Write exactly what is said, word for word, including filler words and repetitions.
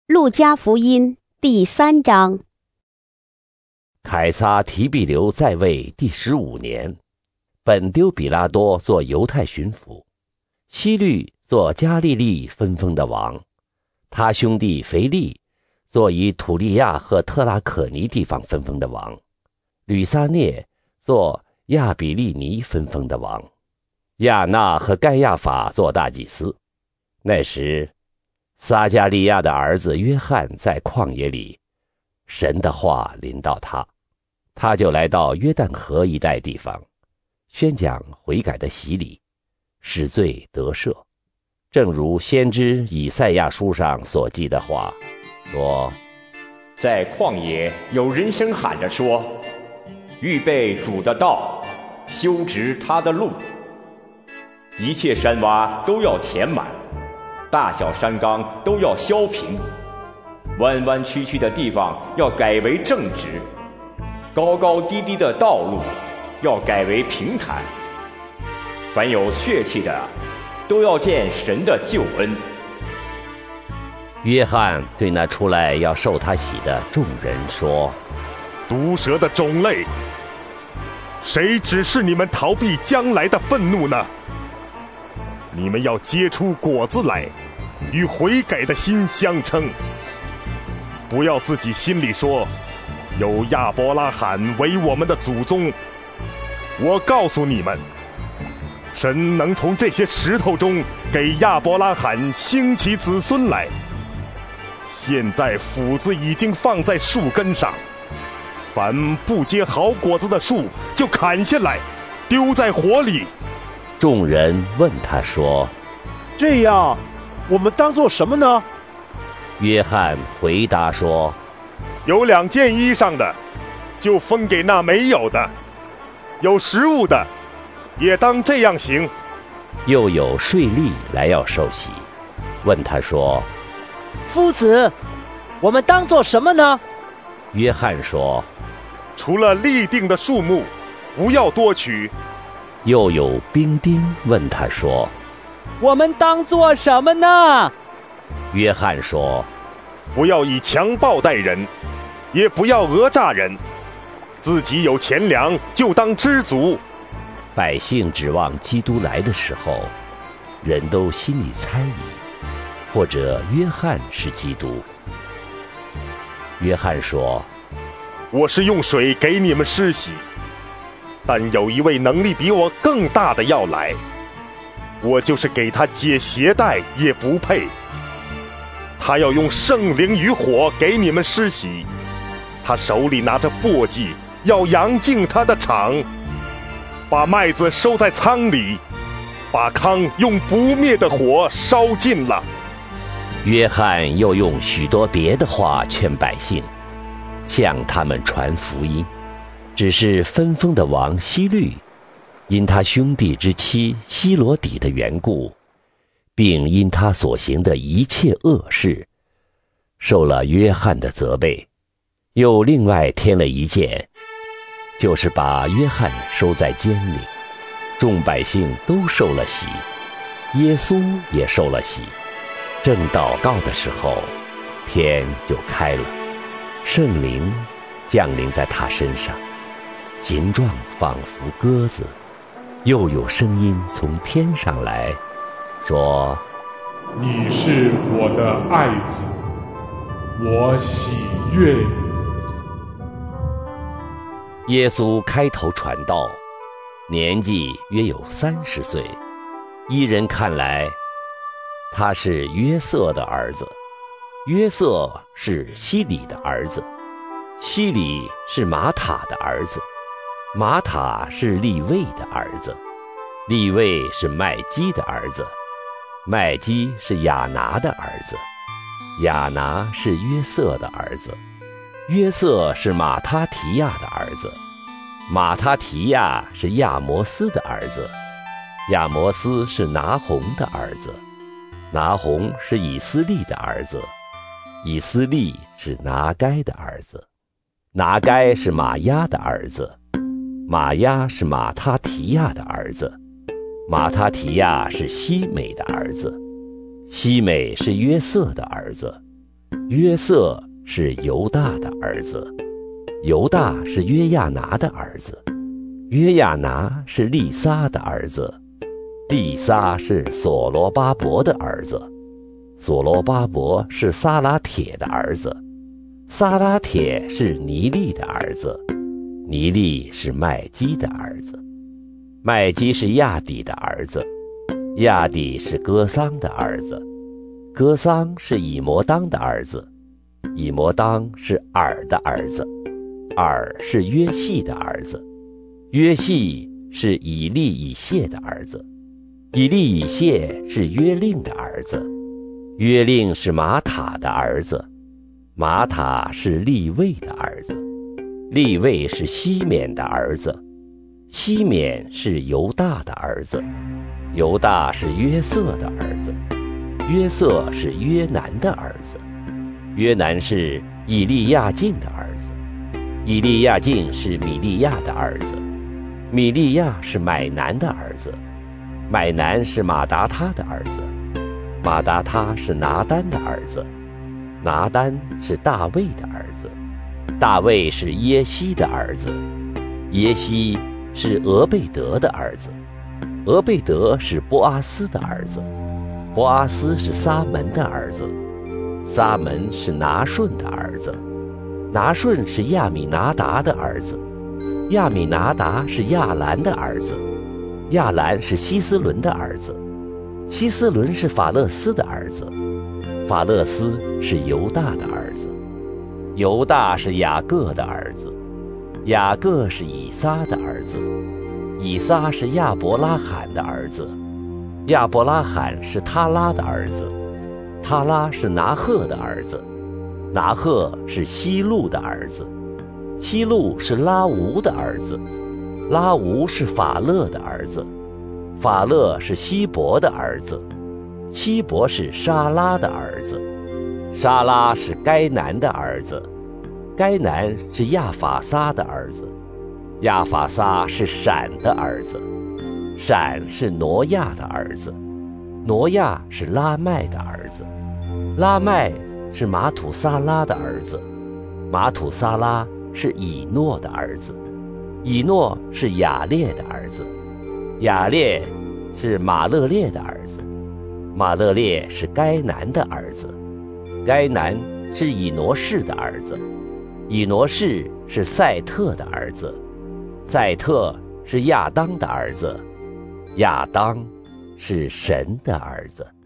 路加福音第三章。 凯撒提庇留在位第十五年，本丢比拉多做犹太巡抚，希律做加利利分封的王，他兄弟腓力做以土利亚和特拉可尼地方分封的王，吕撒涅做亚比利尼分封的王，亚那和盖亚法做大祭司。那时撒加利亚的儿子约翰在旷野里，神的话临到他，他就来到约旦河一带地方，宣讲悔改的洗礼，使罪得赦，正如先知以赛亚书上所记的话说， 在旷野有人声喊着说，预备主的道，修直他的路，一切山洼都要填满，大小山冈都要削平，弯弯曲曲的地方要改为正直，高高低低的道路要改为平坦，凡有血气的都要见神的救恩。 约翰对那出来要受他洗的众人说， 毒蛇的种类，谁指示你们逃避将来的愤怒呢？你们要结出果子来，与悔改的心相称。不要自己心里说，有亚伯拉罕为我们的祖宗。我告诉你们，神能从这些石头中给亚伯拉罕兴起子孙来。现在斧子已经放在树根上，凡不结好果子的树就砍下来，丢在火里。 众人问他说， 这样我们当做什么呢？ 约翰回答说， 有两件衣裳的，就分给那没有的；有食物的，也当这样行。 又有税吏来要受洗，问他说， 夫子，我们当做什么呢？ 约翰说， 除了立定的数目，不要多取。 又有兵丁问他说， 我们当做什么呢？ 约翰说， 不要以强暴待人，也不要讹诈人，自己有钱粮就当知足。 百姓指望基督来的时候，人都心里猜疑，或者约翰是基督。约翰说， 我是用水给你们施洗，但有一位能力比我更大的要来，我就是给他解鞋带也不配。他要用圣灵与火给你们施洗，他手里拿着簸箕，要扬净他的场，把麦子收在仓里，把糠用不灭的火烧尽了。 约翰又用许多别的话劝百姓，向他们传福音。只是分封的王希律，因他兄弟之妻希罗底的缘故，并因他所行的一切恶事，受了约翰的责备，又另外添了一件，就是把约翰收在监里。众百姓都受了洗，耶稣也受了洗。正祷告的时候，天就开了，圣灵降临在他身上，形状仿佛鸽子，又有声音从天上来说， 你是我的爱子，我喜悦你。 耶稣开头传道，年纪约有三十岁，依人看来，他是约瑟的儿子，约瑟是希里的儿子，希里是马塔的儿子，马塔是利未的儿子，利未是麦基的儿子，麦基是亚拿的儿子，亚拿是约瑟的儿子，约瑟是马他提亚的儿子，马他提亚是亚摩斯的儿子，亚摩斯是拿红的儿子，拿红是以斯利的儿子，以斯利是拿该的儿子，拿该是马押的儿子，马押是马他提亚的儿子，马他提亚是西美的儿子，西美是约瑟的儿子， 约瑟是犹大的儿子，犹大是约亚拿的儿子，约亚拿是利撒的儿子，利撒是所罗巴伯的儿子，所罗巴伯是撒拉铁的儿子，撒拉铁是尼利的儿子，尼利是麦基的儿子，麦基是亚底的儿子，亚底是歌桑的儿子，歌桑是以摩当的儿子，以摩当是尔的儿子，尔是约细的儿子，约细是以利以谢的儿子，以利以谢是约令的儿子，约令是马塔的儿子，马塔是利位的儿子，利位是西缅的儿子，西缅是犹大的儿子，犹大是约瑟的儿子，约瑟是约南的儿子，约南是以利亚敬的儿子，以利亚敬是米利亚的儿子，米利亚是买南的儿子，买南是马达他的儿子，马达他是拿单的儿子，拿单是大卫的儿子，大卫是耶西的儿子，耶西是俄贝德的儿子，俄贝德是波阿斯的儿子，波阿斯是撒门的儿子，撒门是拿顺的儿子，拿顺是亚米拿达的儿子，亚米拿达是亚兰的儿子，亚兰是希斯伦的儿子，希斯伦是法勒斯的儿子，法勒斯是犹大的儿子，犹大是雅各的儿子，雅各是以撒的儿子，以撒是亚伯拉罕的儿子，亚伯拉罕是他拉的儿子，他拉是拿鹤的儿子，拿鹤是希路的儿子，希路是拉吾的儿子，拉吾是法勒的儿子，法勒是希伯的儿子，希伯是沙拉的儿子，沙拉是该南的儿子，该南是亚法撒的儿子，亚法撒是闪的儿子，闪是挪亚的儿子，挪亚是拉麦的儿子，拉麦是马土撒拉的儿子，马土撒拉是以诺的儿子，以诺是雅列的儿子，雅列是马勒列的儿子，马勒列是该南的儿子，该南是以挪士的儿子，以挪士是赛特的儿子，赛特是亚当的儿子，亚当是神的儿子。